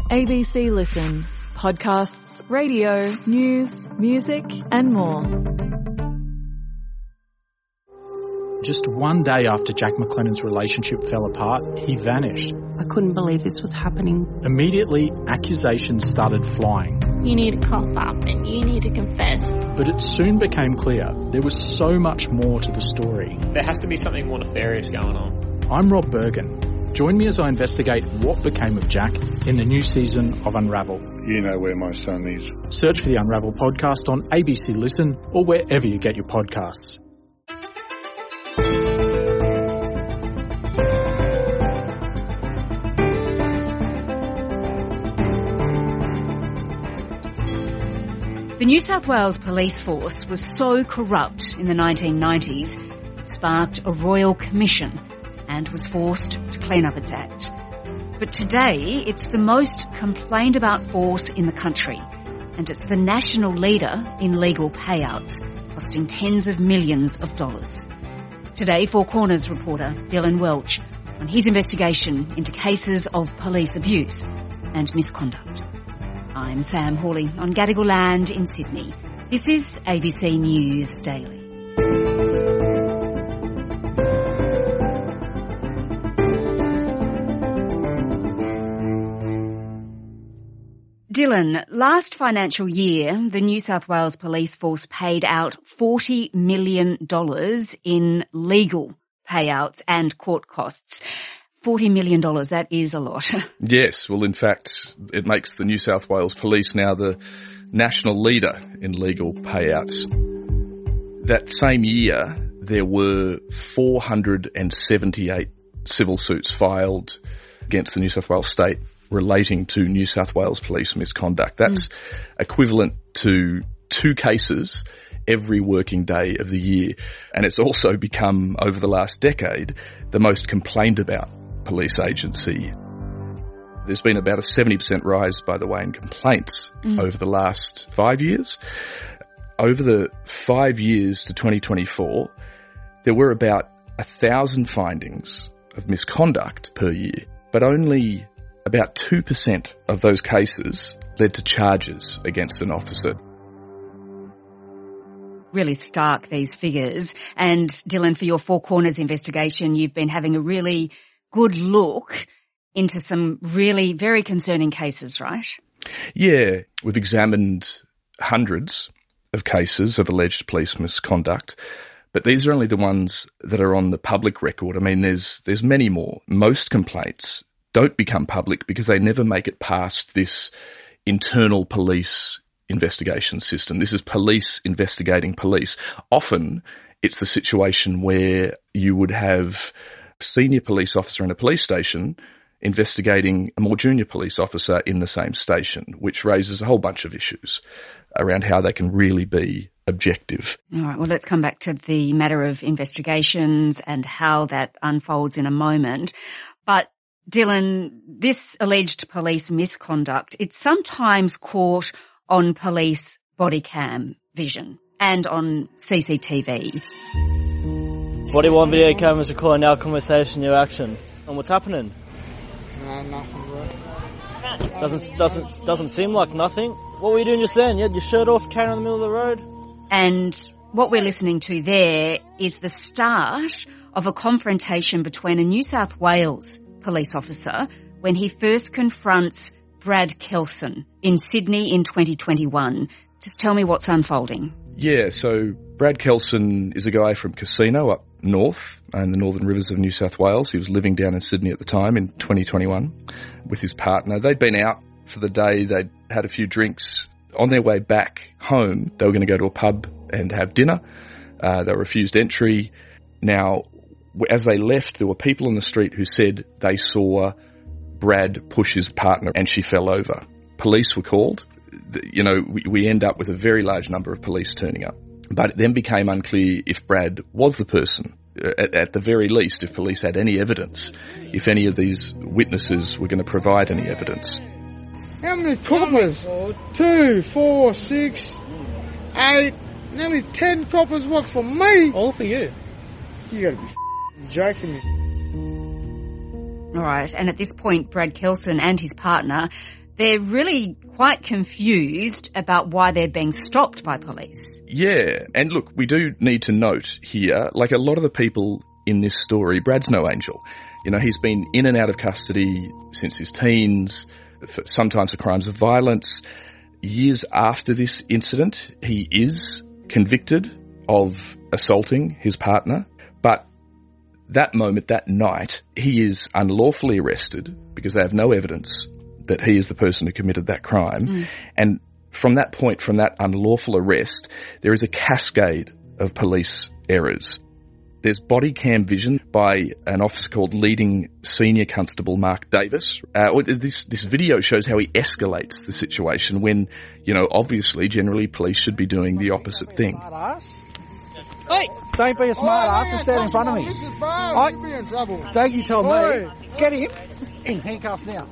ABC Listen. Podcasts, radio, news, music and more. Just one day after Jack McLennan's relationship fell apart, he vanished. I couldn't believe this was happening. Immediately, accusations started flying. You need to cough up and you need to confess. But it soon became clear there was so much more to the story. There has to be something more nefarious going on. I'm Rob Bergen. Join me as I investigate what became of Jack in the new season of Unravel. You know where my son is. Search for the Unravel podcast on ABC Listen or wherever you get your podcasts. The New South Wales police force was so corrupt in the 1990s, it sparked a royal commission and was forced to clean up its act. But today, it's the most complained about force in the country, and it's the national leader in legal payouts, costing tens of millions of dollars. Today, Four Corners reporter Dylan Welch on his investigation into cases of police abuse and misconduct. I'm Sam Hawley on Gadigal land in Sydney. This is ABC News Daily. Dylan, last financial year, the New South Wales Police Force paid out $40 million in legal payouts and court costs. $40 million, that is a lot. Yes, well, in fact, it makes the New South Wales Police now the national leader in legal payouts. That same year, there were 478 civil suits filed against the New South Wales state relating to New South Wales police misconduct. That's equivalent to 2 cases every working day of the year. And it's also become, over the last decade, the most complained about police agency. There's been about a 70% rise, by the way, in complaints over the last 5 years. Over the 5 years to 2024, there were about 1,000 findings of misconduct per year, but only about 2% of those cases led to charges against an officer. Really stark, these figures. And Dylan, for your Four Corners investigation, you've been having a really good look into some really very concerning cases, right? Yeah, we've examined hundreds of cases of alleged police misconduct, but these are only the ones that are on the public record. I mean, there's many more. Most complaints don't become public because they never make it past this internal police investigation system. This is police investigating police. Often it's the situation where you would have a senior police officer in a police station investigating a more junior police officer in the same station, which raises a whole bunch of issues around how they can really be objective. All right, well, let's come back to the matter of investigations and how that unfolds in a moment. But Dylan, this alleged police misconduct, it's sometimes caught on police body cam vision and on CCTV. 41 video cameras recording our conversation, your action. And what's happening? No, nothing, bro. Doesn't seem like nothing. What were you doing just then? You had your shirt off, carrying on the middle of the road? And what we're listening to there is the start of a confrontation between a New South Wales police officer when he first confronts Brad Kelson in Sydney in 2021. Just tell me what's unfolding. Yeah, so Brad Kelson is a guy from Casino up north in the Northern Rivers of New South Wales. He was living down in Sydney at the time in 2021 with his partner. They'd been out for the day. They'd had a few drinks. On their way back home, they were going to go to a pub and have dinner. They were refused entry. Now, as they left, there were people on the street who said they saw Brad push his partner and she fell over. Police were called. You know, we end up with a very large number of police turning up. But it then became unclear if Brad was the person. At the very least, if police had any evidence, if any of these witnesses were going to provide any evidence. How many coppers? 2, 4, 6, 8, nearly 10 coppers work for me. All for you. You gotta be joking me. All right, and at this point, Brad Kelson and his partner, they're really quite confused about why they're being stopped by police. Yeah, and look, we do need to note here, like a lot of the people in this story, Brad's no angel. You know, he's been in and out of custody since his teens, sometimes for crimes of violence. Years after this incident, he is convicted of assaulting his partner, but that moment, that night, he is unlawfully arrested because they have no evidence that he is the person who committed that crime. And from that point, from that unlawful arrest, there is a cascade of police errors. There's body cam vision by an officer called Leading Senior Constable Mark Davis. This video shows how he escalates the situation when, you know, obviously, generally, police should be doing the opposite thing. Hey! Don't be a smart ass and stand in front of me. This is bad. You'll be in trouble. Don't you tell Oi. me. Get him in handcuffs now.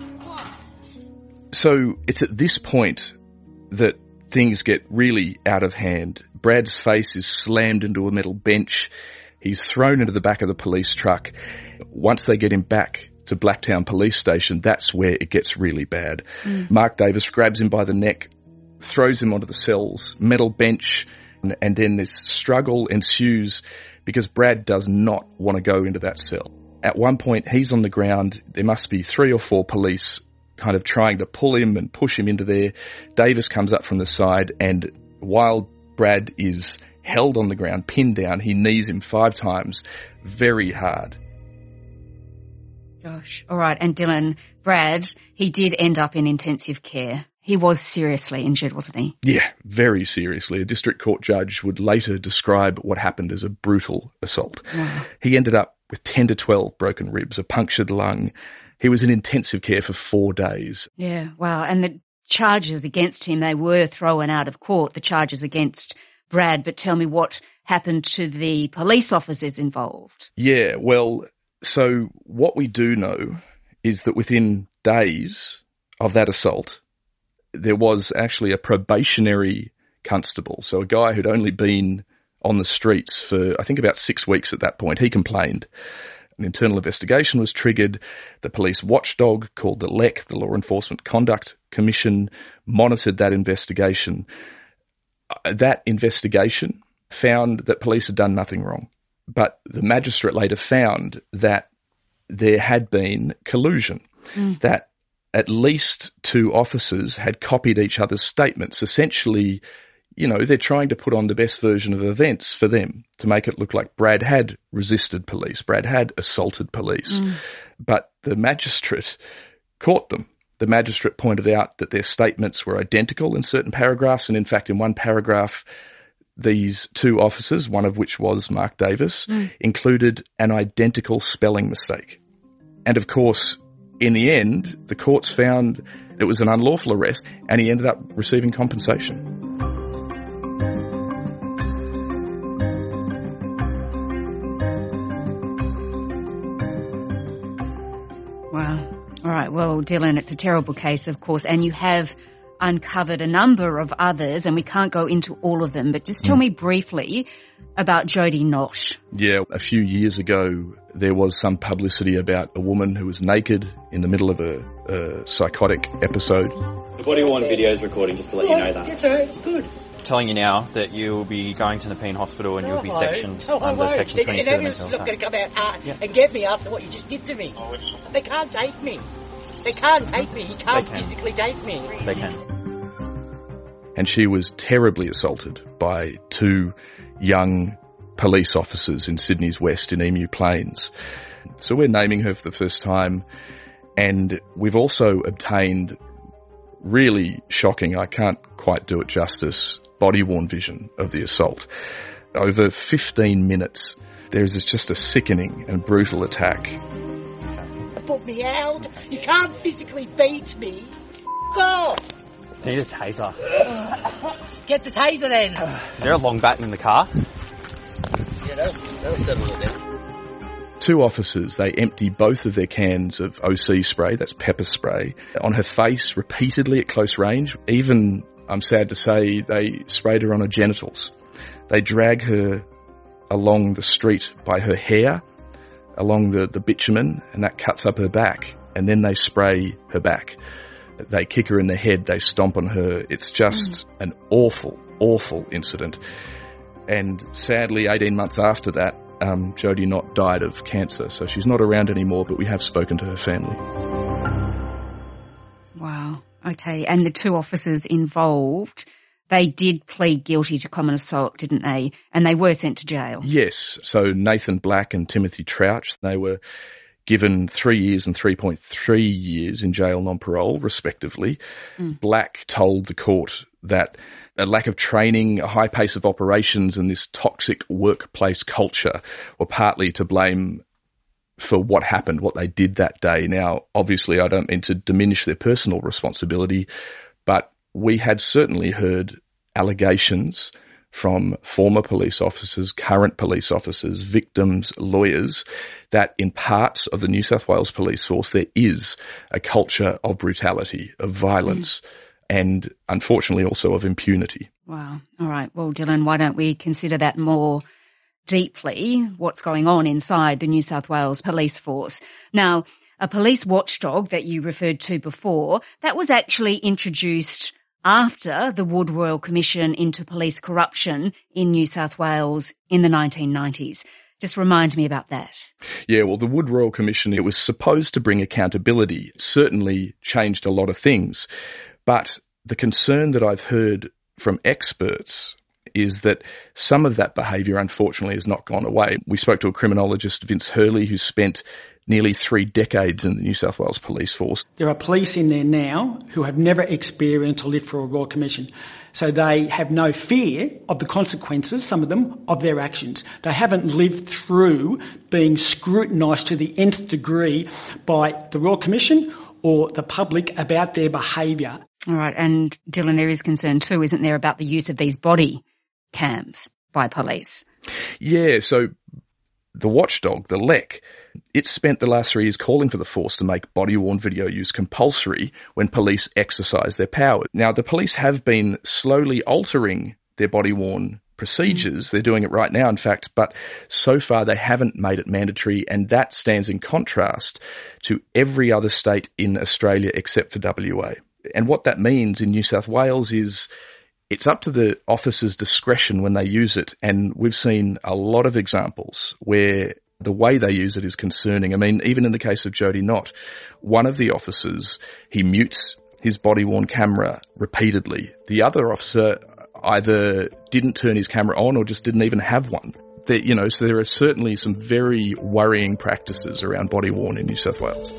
So it's at this point that things get really out of hand. Brad's face is slammed into a metal bench. He's thrown into the back of the police truck. Once they get him back to Blacktown Police Station, that's where it gets really bad. Mark Davis grabs him by the neck, throws him onto the cell's metal bench, and then this struggle ensues because Brad does not want to go into that cell. At one point, he's on the ground. There must be 3 or 4 police kind of trying to pull him and push him into there. Davis comes up from the side, and while Brad is held on the ground, pinned down, he knees him 5 times, very hard. Gosh. All right. And Dylan, Brad, he did end up in intensive care. He was seriously injured, wasn't he? Yeah, very seriously. A district court judge would later describe what happened as a brutal assault. Wow. He ended up with 10 to 12 broken ribs, a punctured lung. He was in intensive care for 4 days. Yeah, wow. And the charges against him, they were thrown out of court, the charges against Brad. But tell me what happened to the police officers involved. Yeah, well, so what we do know is that within days of that assault, there was actually a probationary constable. So a guy who'd only been on the streets for, I think, about 6 weeks at that point. He complained. An internal investigation was triggered. The police watchdog called the LEC, the Law Enforcement Conduct Commission, monitored that investigation. That investigation found that police had done nothing wrong. But the magistrate later found that there had been collusion, that at least 2 officers had copied each other's statements. Essentially, you know, they're trying to put on the best version of events for them to make it look like Brad had resisted police, Brad had assaulted police. But the magistrate caught them. The magistrate pointed out that their statements were identical in certain paragraphs, and in fact, in one paragraph, these 2 officers, one of which was Mark Davis, included an identical spelling mistake. And of course, in the end, the courts found it was an unlawful arrest, and he ended up receiving compensation. Wow. All right. Well, Dylan, it's a terrible case, of course, and you have uncovered a number of others, and we can't go into all of them, but just tell me briefly about Jody Knott. Yeah, a few years ago, there was some publicity about a woman who was naked in the middle of a psychotic episode. The body-worn video is recording, just to let you know that. That's all right, it's good. Telling you now that you'll be going to Nepean Hospital and you'll be sectioned under Section 22 of the They're not going to come out and get me after what you just did to me. They can't take me. They can't take me. He can't physically take me. They can. And she was terribly assaulted by 2 young police officers in Sydney's West in Emu Plains. So we're naming her for the first time, and we've also obtained really shocking, I can't quite do it justice, body-worn vision of the assault. Over 15 minutes, there's just a sickening and brutal attack. Put me out. You can't physically beat me. Go! You need a taser. Get the taser then. Is there a long bat in the car? Yeah, that'll settle it down. 2 officers, they empty both of their cans of OC spray, that's pepper spray, on her face repeatedly at close range. Even, I'm sad to say, they sprayed her on her genitals. They drag her along the street by her hair, along the bitumen, and that cuts up her back, and then they spray her back. They kick her in the head, they stomp on her. It's just an awful, awful incident. And sadly, 18 months after that, Jodi Nott died of cancer. So she's not around anymore, but we have spoken to her family. Wow. Okay. And the two officers involved, they did plead guilty to common assault, didn't they? And they were sent to jail. Yes. So Nathan Black and Timothy Trouch, they were given 3 years and 3.3 years in jail non-parole, respectively. Black told the court that a lack of training, a high pace of operations and this toxic workplace culture were partly to blame for what happened, what they did that day. Now, obviously, I don't mean to diminish their personal responsibility, but we had certainly heard allegations from former police officers, current police officers, victims, lawyers, that in parts of the New South Wales Police Force there is a culture of brutality, of violence, and unfortunately also of impunity. Wow. All right. Well, Dylan, why don't we consider that more deeply, what's going on inside the New South Wales Police Force? Now, a police watchdog that you referred to before, that was actually introduced after the Wood Royal Commission into police corruption in New South Wales in the 1990s. Just remind me about that. Yeah, well, the Wood Royal Commission, it was supposed to bring accountability. It certainly changed a lot of things. But the concern that I've heard from experts is that some of that behaviour, unfortunately, has not gone away. We spoke to a criminologist, Vince Hurley, who spent nearly 3 decades in the New South Wales Police Force. There are police in there now who have never experienced or lived for a Royal Commission. So they have no fear of the consequences, some of them, of their actions. They haven't lived through being scrutinised to the nth degree by the Royal Commission or the public about their behaviour. All right. And Dylan, there is concern too, isn't there, about the use of these body cams by police? Yeah, so the watchdog, the LEC, it spent the last 3 years calling for the force to make body-worn video use compulsory when police exercise their power. Now, the police have been slowly altering their body-worn procedures. They're doing it right now, in fact, but so far they haven't made it mandatory, and that stands in contrast to every other state in Australia except for WA. And what that means in New South Wales is it's up to the officers' discretion when they use it, and we've seen a lot of examples where the way they use it is concerning. I mean, even in the case of Jodi Nott, one of the officers, he mutes his body-worn camera repeatedly. The other officer either didn't turn his camera on or just didn't even have one. So there are certainly some very worrying practices around body-worn in New South Wales.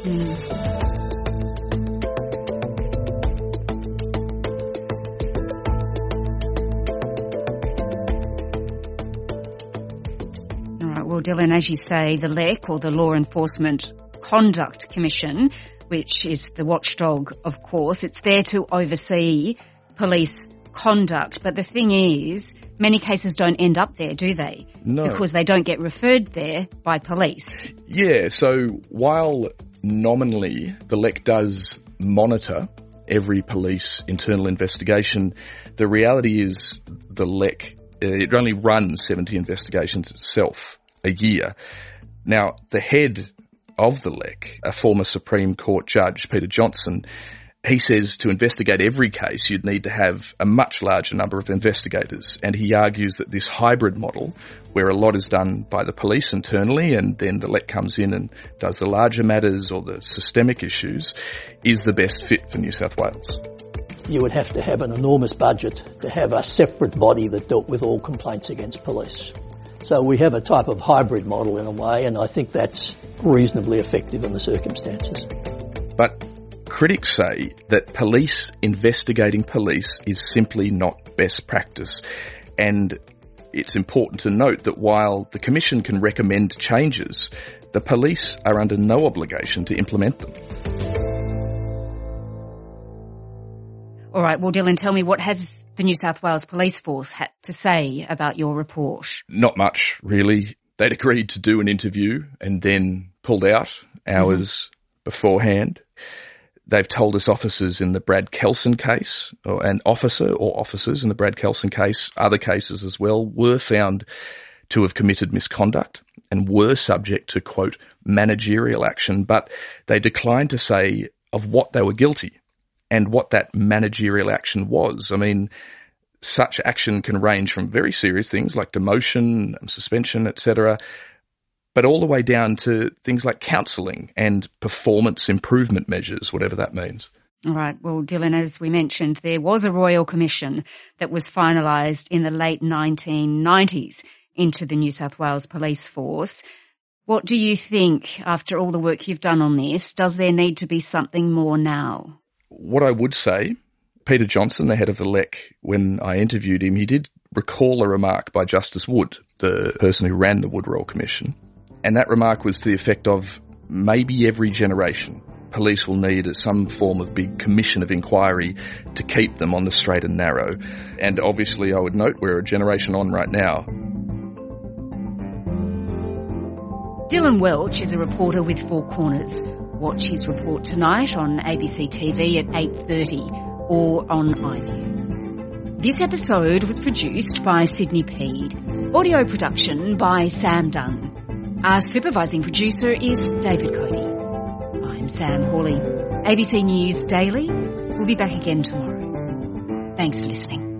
Well, Dylan, as you say, the LEC, or the Law Enforcement Conduct Commission, which is the watchdog, of course, it's there to oversee police conduct. But the thing is, many cases don't end up there, do they? No. Because they don't get referred there by police. Yeah, so while nominally the LEC does monitor every police internal investigation, the reality is the LEC, it only runs 70 investigations itself a year. Now, the head of the LEC, a former Supreme Court judge, Peter Johnson, he says to investigate every case, you'd need to have a much larger number of investigators. And he argues that this hybrid model, where a lot is done by the police internally and then the LEC comes in and does the larger matters or the systemic issues, is the best fit for New South Wales. You would have to have an enormous budget to have a separate body that dealt with all complaints against police. So we have a type of hybrid model in a way, and I think that's reasonably effective in the circumstances. But critics say that police investigating police is simply not best practice. And it's important to note that while the Commission can recommend changes, the police are under no obligation to implement them. All right, well, Dylan, tell me, what has the New South Wales Police Force had to say about your report? Not much, really. They'd agreed to do an interview and then pulled out hours beforehand. They've told us officers in the Brad Kelson case, or an officer or officers in the Brad Kelson case, other cases as well, were found to have committed misconduct and were subject to, quote, managerial action, but they declined to say of what they were guilty. and what that managerial action was. I mean, such action can range from very serious things like demotion, suspension, etc., but all the way down to things like counselling and performance improvement measures, whatever that means. All right. Well, Dylan, as we mentioned, there was a Royal Commission that was finalised in the late 1990s into the New South Wales Police Force. What do you think, after all the work you've done on this, does there need to be something more now? What I would say, Peter Johnson, the head of the LEC, when I interviewed him, he did recall a remark by Justice Wood, the person who ran the Wood Royal Commission. And that remark was to the effect of, maybe every generation, police will need some form of big commission of inquiry to keep them on the straight and narrow. And obviously, I would note, we're a generation on right now. Dylan Welch is a reporter with Four Corners. Watch his report tonight on ABC TV at 8:30 or on iView. This episode was produced by Sydney Peed. Audio production by Sam Dunn. Our supervising producer is David Cody. I'm Sam Hawley. ABC News Daily. We'll be back again tomorrow. Thanks for listening.